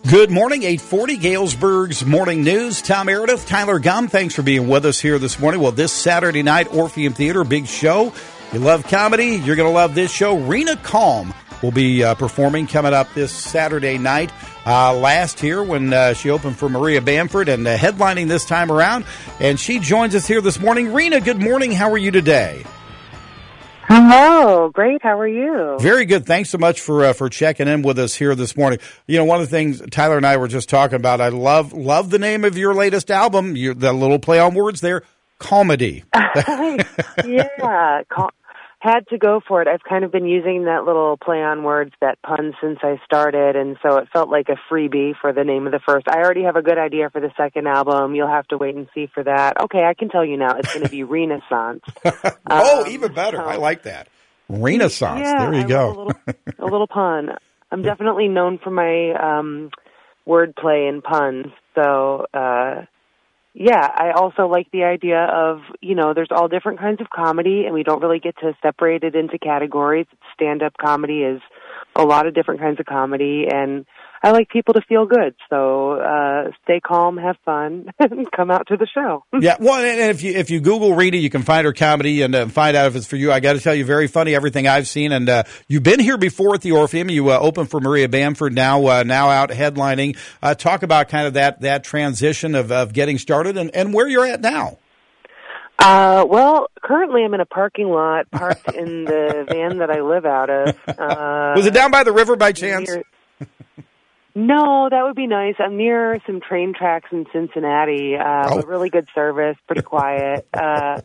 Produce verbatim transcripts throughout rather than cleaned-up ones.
Good morning, eight forty, Galesburg's Morning News. Tom Meredith, Tyler Gum, thanks for being with us here this morning. Well, this Saturday night, Orpheum Theater, big show. You love comedy, you're going to love this show. Rena Calm will be uh, performing coming up this Saturday night. Uh, last here when uh, she opened for Maria Bamford and uh, headlining this time around. And she joins us here this morning. Rena, good morning. How are you today? Hello. Great. How are you? Very good. Thanks so much for uh, for checking in with us here this morning. You know, one of the things Tyler and I were just talking about, I love love the name of your latest album, your, the little play on words there, Comedy. yeah. Cal- had to go for it. I've kind of been using that little play on words, that pun, since I started, and so it felt like a freebie for the name of the first. I already have a good idea for the second album. You'll have to wait and see for that. Okay, I can tell you now. It's going to be Renaissance. oh, um, even better. so, I like that. Renaissance. Yeah, there you I go. A little, a little pun. I'm definitely known for my um, wordplay and puns, so... Uh, Yeah, I also like the idea of, you know, there's all different kinds of comedy, and we don't really get to separate it into categories. Stand-up comedy is a lot of different kinds of comedy, and I like people to feel good. So uh, stay calm, have fun, and come out to the show. yeah, well, and if you if you Google Rita, you can find her comedy and uh, find out if it's for you. I got to tell you, very funny, everything I've seen. And uh, you've been here before at the Orpheum. You uh, opened for Maria Bamford, now uh, now out headlining. Uh, talk about kind of that that transition of, of getting started and, and where you're at now. Uh, well, currently I'm in a parking lot parked in the van that I live out of. Uh, Was it down by the river by chance? Near, no, that would be nice. I'm near some train tracks in Cincinnati, uh, oh. with really good service, pretty quiet. Uh,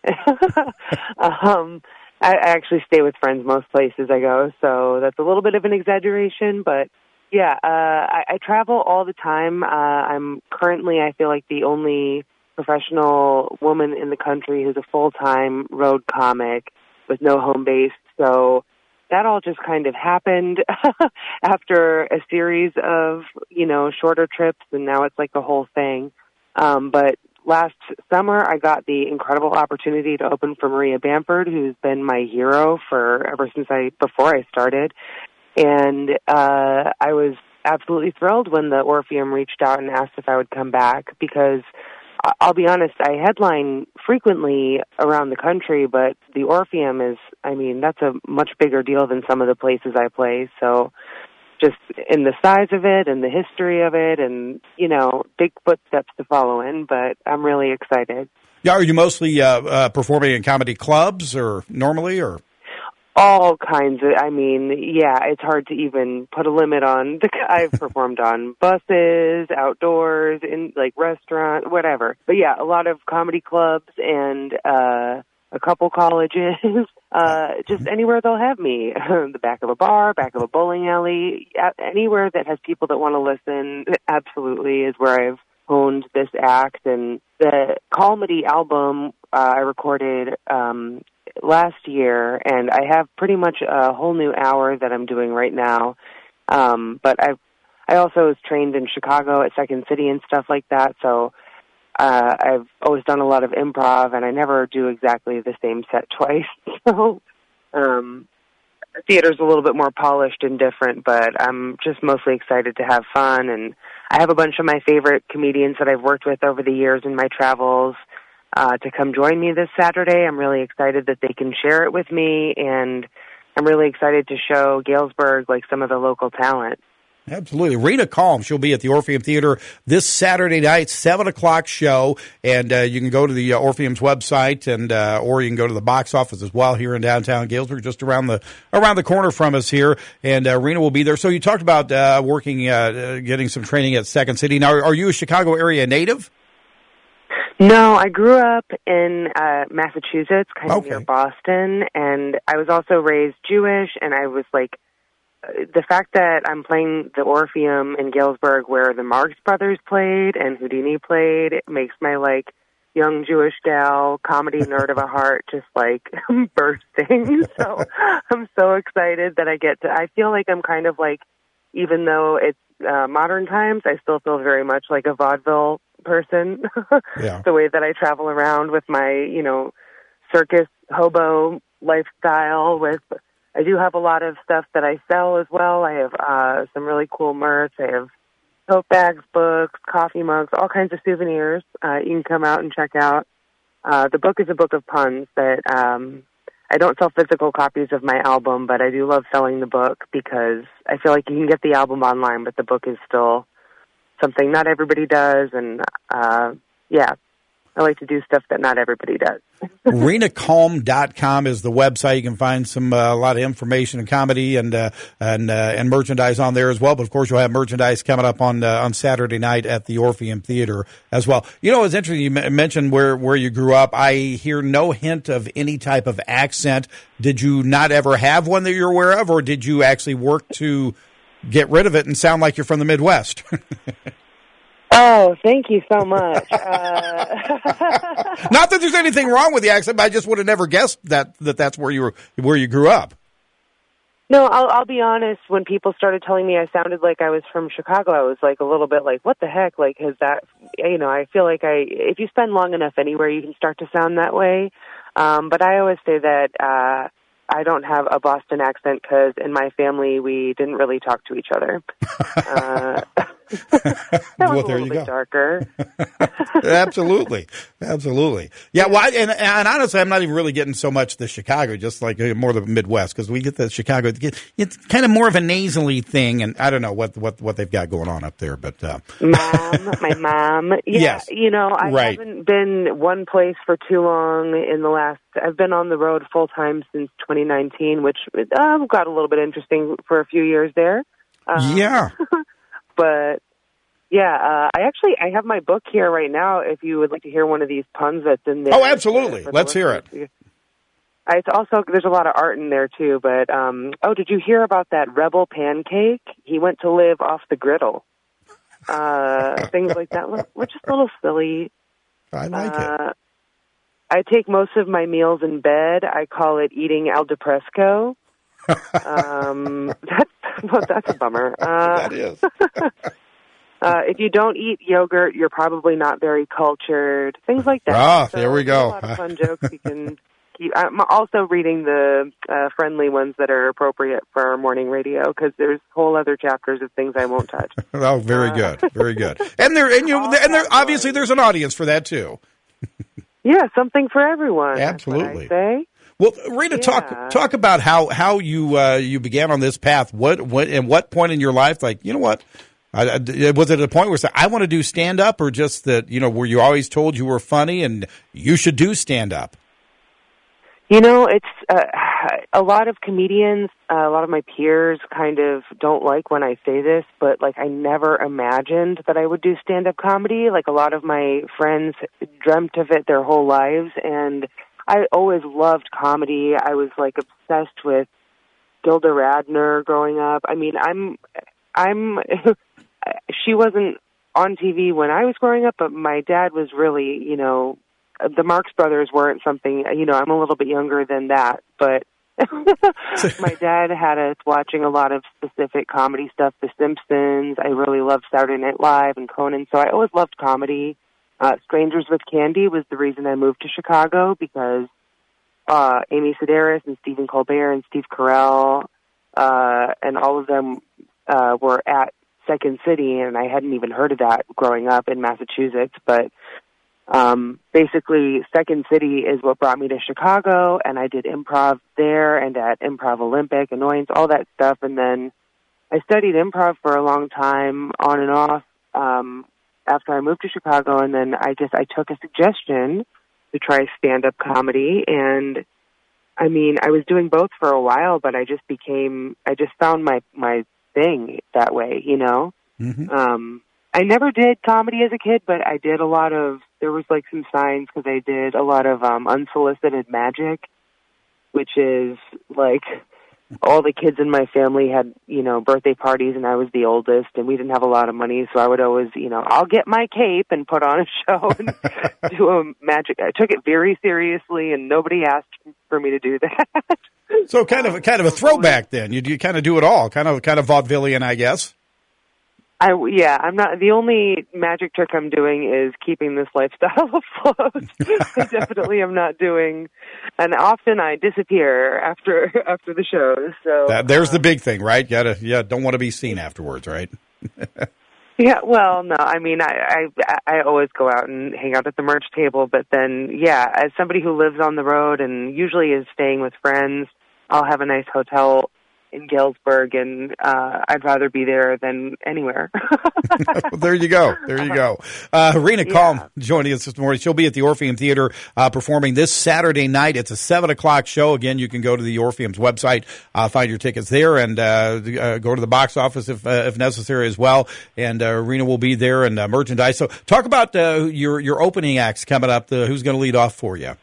um, I, I actually stay with friends most places I go, so that's a little bit of an exaggeration, but yeah, uh, I, I travel all the time. Uh, I'm currently, I feel like, the only professional woman in the country who's a full-time road comic with no home base. So that all just kind of happened after a series of, you know, shorter trips, and now it's like the whole thing. Um, but last summer, I got the incredible opportunity to open for Maria Bamford, who's been my hero for ever since I, before I started. And uh, I was absolutely thrilled when the Orpheum reached out and asked if I would come back, because I'll be honest, I headline frequently around the country, but the Orpheum is, I mean, that's a much bigger deal than some of the places I play. So just in the size of it and the history of it and, you know, big footsteps to follow in, but I'm really excited. Yeah, are you mostly uh, uh, performing in comedy clubs or normally or? All kinds of, I mean, yeah, it's hard to even put a limit on. The, I've performed on buses, outdoors, in like restaurants, whatever. But yeah, a lot of comedy clubs and uh, a couple colleges, uh, just anywhere they'll have me. The back of a bar, back of a bowling alley, anywhere that has people that want to listen, absolutely is where I've honed this act. And the comedy album uh, I recorded um last year, and I have pretty much a whole new hour that I'm doing right now. Um, but I've, I also was trained in Chicago at Second City and stuff like that, so uh, I've always done a lot of improv, and I never do exactly the same set twice. So um, theater's a little bit more polished and different, but I'm just mostly excited to have fun, and I have a bunch of my favorite comedians that I've worked with over the years in my travels Uh, to come join me this Saturday. I'm really excited that they can share it with me, and I'm really excited to show Galesburg like some of the local talent. Absolutely. Rena Calm, she'll be at the Orpheum Theater this Saturday night, seven o'clock show, and uh, you can go to the uh, Orpheum's website, and uh, or you can go to the box office as well here in downtown Galesburg, just around the around the corner from us here, and uh, Rena will be there. So you talked about uh, working, uh, getting some training at Second City. Now, are you a Chicago area native? No, I grew up in uh, Massachusetts, kind of okay. near Boston, and I was also raised Jewish, and I was like, uh, the fact that I'm playing the Orpheum in Galesburg where the Marx Brothers played and Houdini played, it makes my, like, young Jewish gal, comedy nerd of a heart just, like, bursting. So I'm so excited that I get to, I feel like I'm kind of like, even though it's uh, modern times, I still feel very much like a vaudeville person. Yeah. The way that I travel around with my, you know, circus hobo lifestyle. With I do have a lot of stuff that I sell as well. I have uh, some really cool merch. I have tote bags, books, coffee mugs, all kinds of souvenirs. Uh, you can come out and check out. Uh, the book is a book of puns that um, I don't sell physical copies of my album, but I do love selling the book because I feel like you can get the album online, but the book is still something not everybody does. And, uh, yeah, I like to do stuff that not everybody does. Rena Calm dot com is the website. You can find some uh, a lot of information and comedy and uh, and uh, and merchandise on there as well. But of course, you'll have merchandise coming up on uh, on Saturday night at the Orpheum Theater as well. You know, it's interesting you m- mentioned where where you grew up. I hear no hint of any type of accent. Did you not ever have one that you're aware of, or did you actually work to get rid of it and sound like you're from the Midwest? Oh, thank you so much. Uh... Not that there's anything wrong with the accent, but I just would have never guessed that, that that's where you were, where you grew up. No, I'll, I'll be honest. When people started telling me I sounded like I was from Chicago, I was like a little bit like, "What the heck?" Like, has that? You know, I feel like I. If you spend long enough anywhere, you can start to sound that way. Um, but I always say that uh, I don't have a Boston accent because in my family we didn't really talk to each other. Uh, that was well, a there little you bit go. darker. Absolutely, absolutely. Yeah, well, I, and, and honestly, I'm not even really getting so much the Chicago, just like uh, more the Midwest, because we get the Chicago. It's kind of more of a nasally thing, and I don't know what what, what they've got going on up there, but uh. Mom, my mom. Yeah, yes, you know, I right. haven't been one place for too long in the last. I've been on the road full time since twenty nineteen, which uh, got a little bit interesting for a few years there. Um, yeah. But, yeah, uh, I actually, I have my book here right now if you would like to hear one of these puns that's in there. Oh, absolutely. For, for Let's hear it. I, it's also, there's a lot of art in there, too, but, um, oh, did you hear about that Rebel Pancake? He went to live off the griddle. Uh, things like that. We're just a little silly. I like uh, it. I take most of my meals in bed. I call it eating al depresco. um, that's, well, that's a bummer. Uh, that is. uh, if you don't eat yogurt, you're probably not very cultured. Things like that. Ah, so there we go. A lot of fun jokes you can keep. I'm also reading the uh, friendly ones that are appropriate for our morning radio because there's whole other chapters of things I won't touch. Oh, very uh, good, very good. And there, and you, and there, obviously, there's an audience for that too. Yeah, something for everyone. Absolutely. That's what I say. Well, Rita, Yeah. talk talk about how, how you uh, you began on this path. What what and what point in your life, like, you know what, I, I, was it a point where I want to do stand up, or just that, you know, were you always told you were funny and you should do stand up? You know, it's uh, a lot of comedians, uh, a lot of my peers kind of don't like when I say this, but like I never imagined that I would do stand up comedy. Like a lot of my friends dreamt of it their whole lives, and I always loved comedy. I was like obsessed with Gilda Radner growing up. I mean, I'm, I'm, she wasn't on T V when I was growing up, but my dad was really, you know, the Marx Brothers weren't something, you know, I'm a little bit younger than that, but my dad had us watching a lot of specific comedy stuff, The Simpsons. I really loved Saturday Night Live and Conan, so I always loved comedy. Uh, Strangers with Candy was the reason I moved to Chicago because uh, Amy Sedaris and Stephen Colbert and Steve Carell uh, and all of them uh, were at Second City, and I hadn't even heard of that growing up in Massachusetts. But um, basically, Second City is what brought me to Chicago, and I did improv there and at Improv Olympic, Annoyance, all that stuff. And then I studied improv for a long time, on and off, um, after I moved to Chicago, and then I just, I took a suggestion to try stand-up comedy, and I mean, I was doing both for a while, but I just became, I just found my, my thing that way, you know? Mm-hmm. Um, I never did comedy as a kid, but I did a lot of, there was like some signs because I did a lot of um, unsolicited magic, which is like, all the kids in my family had, you know, birthday parties, and I was the oldest, and we didn't have a lot of money, so I would always, you know, I'll get my cape and put on a show and do a magic. I took it very seriously, and nobody asked for me to do that. So kind of kind of a throwback then. You you kind of do it all, kind of kind of vaudevillian, I guess. I, yeah, I'm not, the only magic trick I'm doing is keeping this lifestyle afloat. I definitely am not doing, and often I disappear after, after the shows. So that, there's um, the big thing, right? Gotta, yeah, don't want to be seen afterwards, right? Yeah, well, no, I mean, I, I I always go out and hang out at the merch table, but then, yeah, as somebody who lives on the road and usually is staying with friends, I'll have a nice hotel in Galesburg, and uh, I'd rather be there than anywhere. There you go. There you go. Uh, Rena yeah. Kalm joining us this morning. She'll be at the Orpheum Theater uh, performing this Saturday night. It's a seven o'clock show. Again, you can go to the Orpheum's website, uh, find your tickets there, and uh, uh, go to the box office if uh, if necessary as well. And uh, Rena will be there, and uh, merchandise. So talk about uh, your, your opening acts coming up. The, who's going to lead off for you?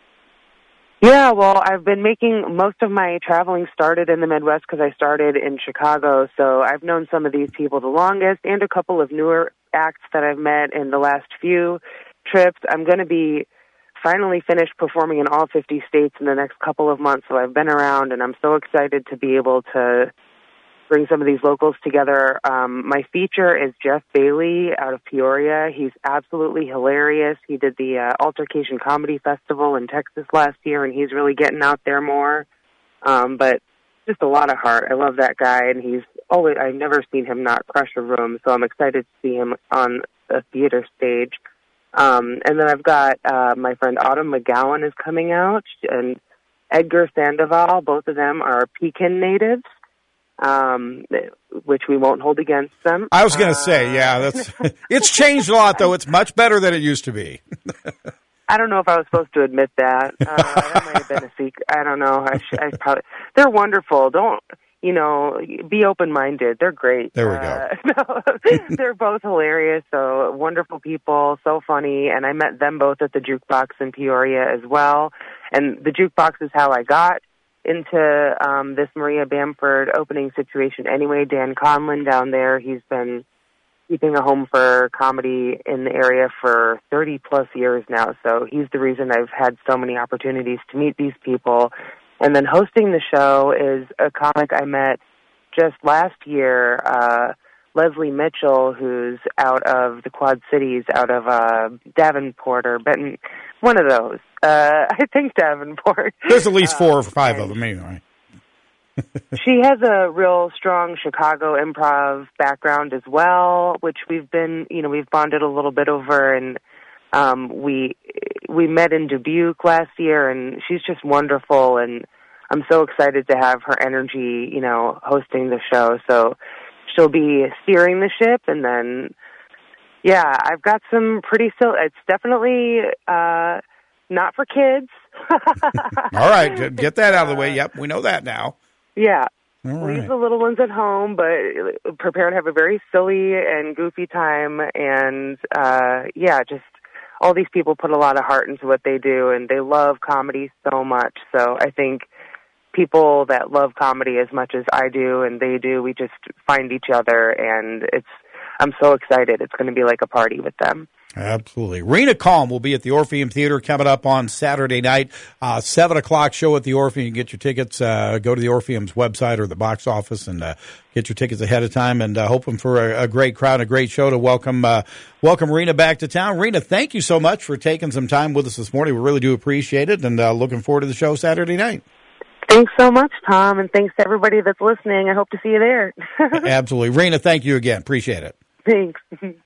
Yeah, well, I've been making most of my traveling started in the Midwest because I started in Chicago, so I've known some of these people the longest and a couple of newer acts that I've met in the last few trips. I'm going to be finally finished performing in all fifty states in the next couple of months, so I've been around, and I'm so excited to be able to bring some of these locals together. Um, my feature is Jeff Bailey out of Peoria. He's absolutely hilarious. He did the uh, Altercation Comedy Festival in Texas last year, and he's really getting out there more. Um, but just a lot of heart. I love that guy, and he's always, I've never seen him not crush a room, so I'm excited to see him on a theater stage. Um, and then I've got uh, my friend Autumn McGowan is coming out, and Edgar Sandoval. Both of them are Pekin natives. Um, which we won't hold against them. I was going to uh, say, yeah, that's it's changed a lot, though. It's much better than it used to be. I don't know if I was supposed to admit that. Uh, that might have been a secret. I don't know. I, sh- I probably they're wonderful. Don't you know? Be open-minded. They're great. There we go. Uh, no, they're both hilarious. So wonderful people, so funny. And I met them both at the Jukebox in Peoria as well. And the Jukebox is how I got into um, this Maria Bamford opening situation anyway. Dan Conlon down there, he's been keeping a home for comedy in the area for thirty plus years now, so he's the reason I've had so many opportunities to meet these people. And then hosting the show is a comic I met just last year, uh, Leslie Mitchell, who's out of the Quad Cities, out of uh, Davenport or Benton, one of those. Uh, I think Davenport. There's at least four uh, or five of them anyway. She has a real strong Chicago improv background as well, which we've been, you know, we've bonded a little bit over, and um, we we met in Dubuque last year, and she's just wonderful, and I'm so excited to have her energy, you know, hosting the show. So she'll be steering the ship, and then, yeah, I've got some pretty, so it's definitely uh, not for kids. All right, get that out of the way. Yep, we know that now. Yeah. All right. Leave the little ones at home, but prepare to have a very silly and goofy time. And, uh, yeah, just all these people put a lot of heart into what they do, and they love comedy so much. So I think people that love comedy as much as I do and they do, we just find each other, and it's, I'm so excited. It's going to be like a party with them. Absolutely. Rena Kalm will be at the Orpheum Theater coming up on Saturday night, uh, seven o'clock show at the Orpheum. You can get your tickets, uh, go to the Orpheum's website or the box office and uh, get your tickets ahead of time, and uh, hoping for a, a great crowd, a great show to welcome uh, welcome Rena back to town. Rena, thank you so much for taking some time with us this morning. We really do appreciate it, and uh, looking forward to the show Saturday night. Thanks so much, Tom, and thanks to everybody that's listening. I hope to see you there. Absolutely. Rena, thank you again. Appreciate it. Thanks.